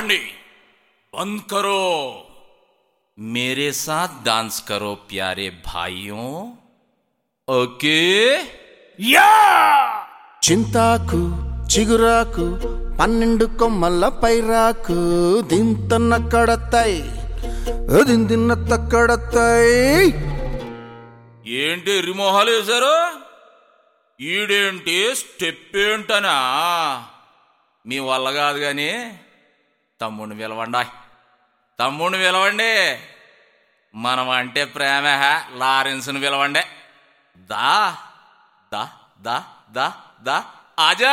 पाड़नी बंद करो। मेरे साथ डांस करो प्यारे भाइयों, ओके? या చింతాకు చిగురాకు 12 కొమ్మల పైరాకు దింతన్న కడతాయి దిందిన్న తక్కడతాయి. ఏంటి రిమోహాలు వేశారు? ఈడేంటి స్టెప్ ఏంటనా? మీ వల్ల కాదు కానీ తమ్ముడిని పిలవండి. మనం అంటే ప్రేమ, లారెన్స్ని పిలవండి. దా దా దా దా దా ఆజా.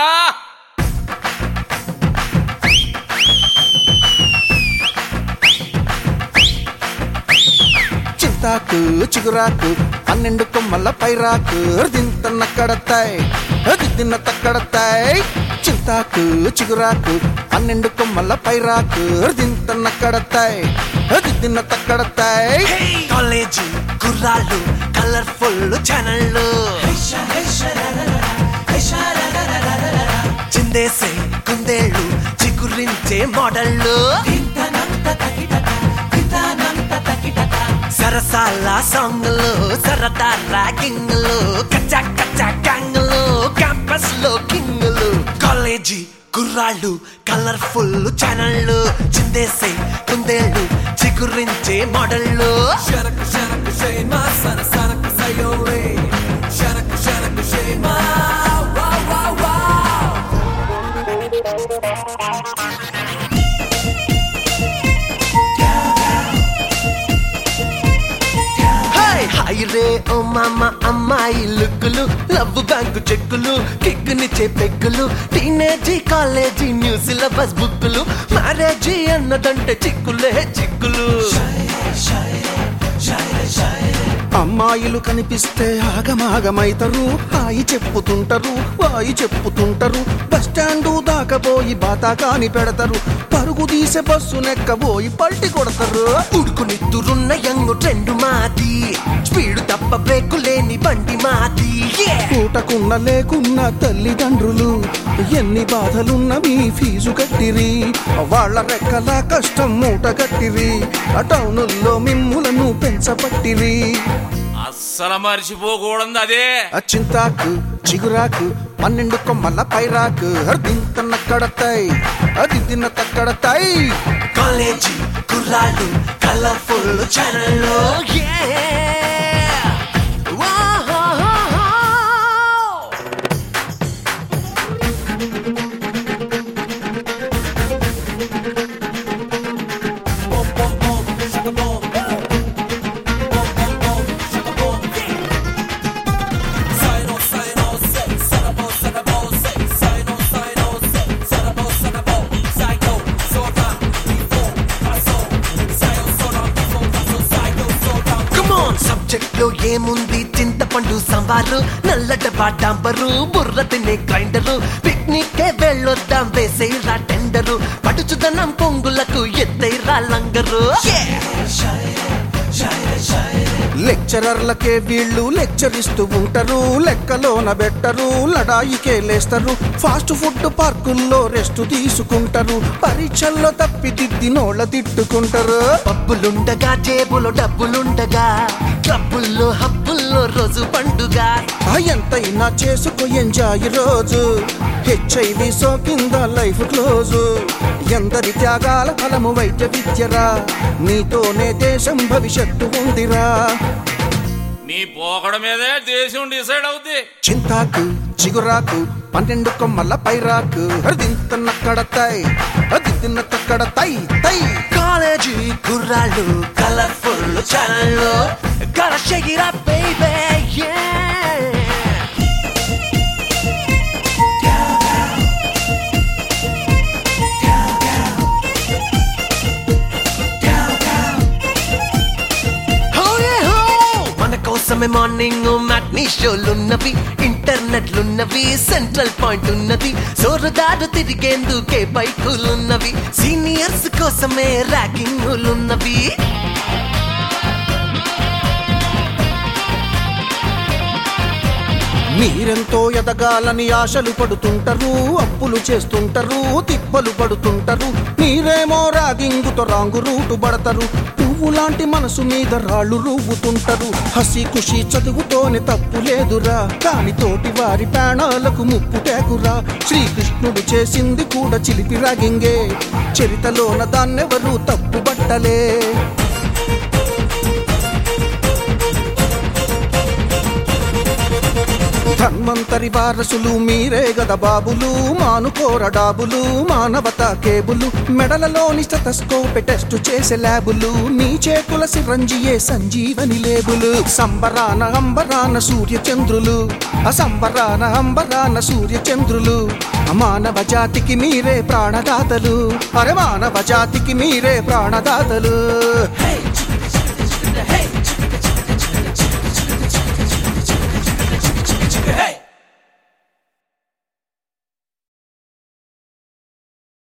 చింతాకు చిగురాకు 12 కొమ్మల పైరాకు దింతన్న కడతాయి దిద్దిన తక్కడతాయి. చింతాకు చిగురాకు 12 కొమ్మల పైరాకు దింతన్న కడతాయి దిద్దిన తక్కడతాయి. కాలేజీ కుర్రాళ్ళు కలర్ఫుల్ ఛానళ్ళు చిందేసే కుందేళ్ళు చిగురించే మోడళ్ళు సరసాల సాంగ్లు సరదా ర్యాగింగ్లు కచ్చా కచ్చా గ్యాంగ్లు క్యాంపస్ లో కింగ్లు. కాలేజీ కుర్రాళ్ళు కలర్ఫుల్ ఛానళ్ళు చిందేసే కుందేళ్ళు చిగురించే మోడళ్ళు. షరక్ షరక్ షేమా సర సరక్ సయోరే షరక్ షరక్ షేమా వా వా వా. హాయ్ రే ఓ మామ అమ్మాయి లుక్కులు లవ్ బ్యాంకు చెక్కులు కిక్కునిచ్చే పెక్కులు టీనేజీ కాలేజీ న్యూ సిలబస్ బుక్కులు మ్యారేజీ అన్నదంటే చిక్కులే చిక్కులు. అమ్మాయిలు కనిపిస్తే ఆగమాగమైతరు హాయి చెప్పుతుంటరు వాయి చెప్పుతుంటరు. బస్టాండు దాకపోయి బాతాకాని పెడతారు పరుగు తీసే బస్సు నెక్కబోయి పల్టి కొడతారు. ఉడుకునిద్దురున్న యంగ్ ట్రెండ్ మాది స్పీడు తప్ప బ్రేకు లేని బండి మాది. పూటకున్న లేకున్న తల్లిదండ్రులు ఎన్ని బాధలున్న మీ ఫీజు కట్టిరి వాళ్ళ రెక్కల కష్టం మూట కట్టిరి టౌనుల్లో మిమ్ములను పెంచపట్టిరి. అస్సలు మర్చిపోకూడదు అదే. చింతాకు చిగురాకు 12 కొమ్మల పైరాకు దింతన్న కడతాయి దిద్దిన తక్కడతాయి. కాలేజీ కుర్రాళ్ళు కలర్ఫుల్ ఛానళ్ళు సబ్జెక్ట్ లో ఏముంది చింతపండు సాంబారు నల్లట బాటాంబరు బుర్ర తినే గ్రైండరు పిక్నిక్ వెళ్ళొద్దాం వేసేరా టెండరు పడుచుదనం పొంగులకు ఎత్తైరా లంగరు. లెక్చరర్లకే వీళ్ళు లెక్చరిస్తూ ఉంటారు లెక్కలోన బెట్టరు లడాయికే లేస్తారు ఫాస్ట్ ఫుడ్ పార్కుల్లో రెస్ట్ తీసుకుంటారు పరీక్షల్లో తప్పిదిద్దినోళ్ళ తిట్టుకుంటారు. పబ్బులుండగా జేబులో డబ్బులుండగా క్లబ్బుల్లో హబ్బుల్లో రోజు పండుగ ఎంతైనా చేసుకో ఎంజాయ్ రోజు HIV సోకింద లైఫ్ క్లోజు. ఎందరి త్యాగాల ఫలము వైద్య విద్యరా నీతోనే దేశం భవిష్యత్తు ఉందిరా. మీ పోకడ మీదే దేశం డిసైడ్ అవుద్ది. చింతాకు చిగురాకు 12 కొమ్మల పైరాకు దింతన్న కడతాయి దిద్దిన తక్కడతాయి తై. కాలేజీ కుర్రాళ్ళు కలర్ఫుల్ ఛానళ్ళు gotta shake it up baby yeah. కోసమే మార్నింగ్ మ్యాట్నీ షోలున్నవి ఇంటర్నెట్లున్నవి సెంట్రల్ పాయింట్ ఉన్నది సోరదారు తిరిగేందుకే బైకులున్నవి సీనియర్స్ కోసమే ర్యాగింగులున్నవి. మీరెంతో ఎదగాలని ఆశలు పడుతుంటారు అప్పులు చేస్తుంటారు దెబ్బలు పడుతుంటారు, మీరేమో రాగింగుతో రాంగు రూటు పడతారు. పువ్వు లాంటి మనసు మీద రాళ్ళు రువ్వుతుంటారు. హసి ఖుషి చదువుతోనే తప్పు లేదురా, కాని తోటి వారి ప్రాణాలకు ముప్పు టేకురా. శ్రీకృష్ణుడు చేసింది కూడా చిలిపి రాగింగే, చరితలోన దాన్నెవరూ తప్పు బట్టలే. ధన్వంతరి వారసులు మీరే గద బాబులు, మానుకోర డాబులు మానవతా కేబులు. మెడలలోని స్టెతస్కోప్ టెస్టు చేసే ల్యాబులు, నీ చేతుల సిరంజియే సంజీవని లేబులు. సంబరాన అంబరాన సూర్యచంద్రులు, అసంబరాన అంబరాన సూర్యచంద్రులు. మానవ జాతికి మీరే ప్రాణదాతలు, అరే మానవ జాతికి మీరే ప్రాణదాతలు.